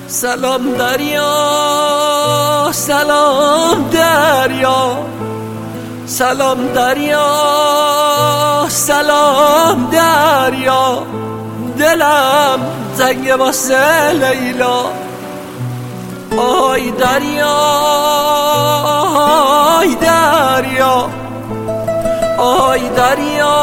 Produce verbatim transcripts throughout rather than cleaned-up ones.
سلام دریا، سلام دریا، سلام دریا، سلام دریا، دلم تنگ واسه لیلا. آی دریا، آی دریا، آی دریا،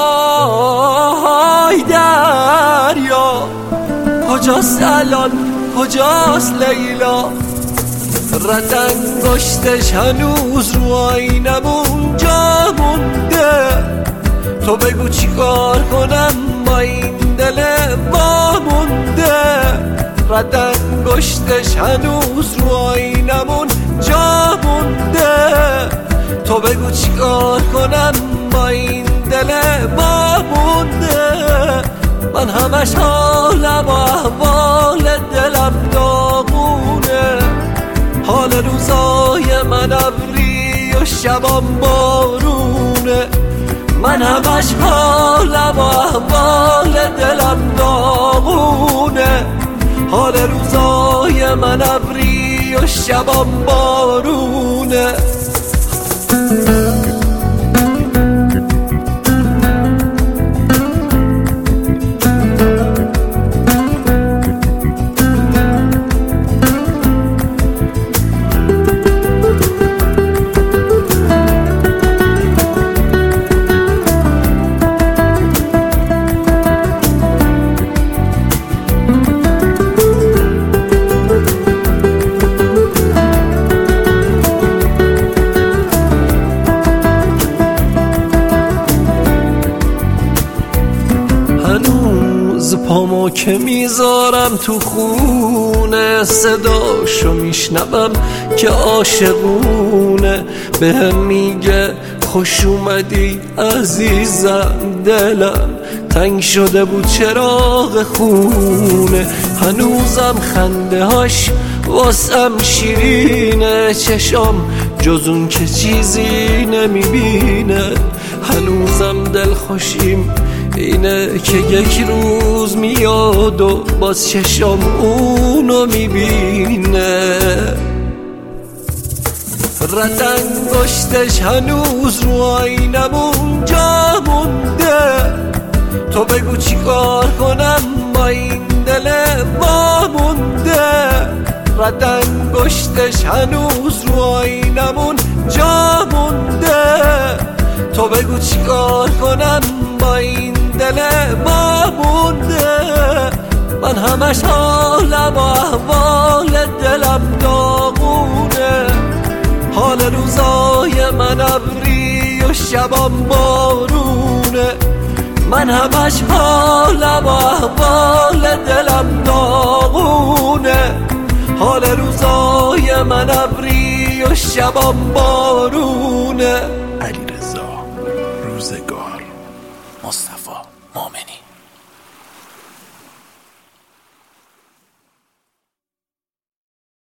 آی دریا، کجاست الان، کجاست لیلا؟ رد انگشتش هنوز رو آینمون جا مونده. تو بگو چی کار کنم با این دل وامونده. رد انگشتش هنوز رو آینمون جا مونده. تو بگو چی کار کنم با این دل وامونده. من همش حالم و احوال دلم داغونه. حال روزای من ابری و شبام بارونه. من همش حالم و احوال دلم داغونه. حال روزای من ابری و شبام بارونه. هنوز پامو که میذارم تو خونه، صداشو میشنوم که عاشقونه. بهم میگه خوش اومدی عزیزم، دلم تنگ شده بود چراغ خونه. هنوزم خنده هاش واسم شیرینه، چشام جز اون که چیزی نمیبینه. هنوزم دل خوشیم اینه که یک روز میاد و باز چشام اونو میبینه. رد انگشتش هنوز رو آینمون جا مونده. تو بگو چی کار کنم با این دل وامونده. رد انگشتش هنوز رو آینمون جا مونده. تو بگو چی کار کنم با این دل وامونده. من همش حالم و احوال دلم داغونه. حال روزای من ابری و شبام بارونه. من همش حالم و احوال دلم داغونه. حال روزای من ابری و شبام بارونه.